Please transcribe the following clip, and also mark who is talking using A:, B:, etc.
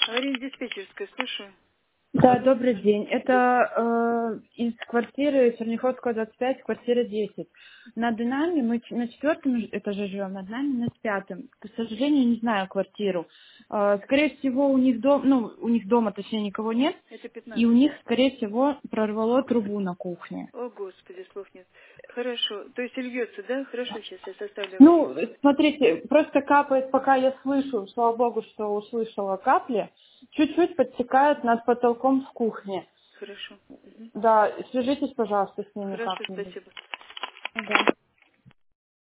A: Говорит диспетчерская, слушаю.
B: Да, добрый день. Это из квартиры Черняховского, 25, квартира 10. Над нами, мы на 4-м этаже живем, над нами на 5-м. К сожалению, не знаю квартиру. Скорее всего, у них у них дома, точнее, никого нет.
A: Это
B: И у
A: 15.
B: них, скорее всего, прорвало трубу на кухне.
A: О, Господи, слов нет. Хорошо. То есть льется, да? Хорошо, сейчас я составлю
B: Ну,
A: аварийку.
B: смотрите, просто капает, пока я слышу, слава богу, что услышала капли, чуть-чуть подтекает над потолком в кухне.
A: Хорошо. Мгм.
B: Да, свяжитесь, пожалуйста, с ними
A: Хорошо,
B: как-нибудь.
A: спасибо.
B: Ага.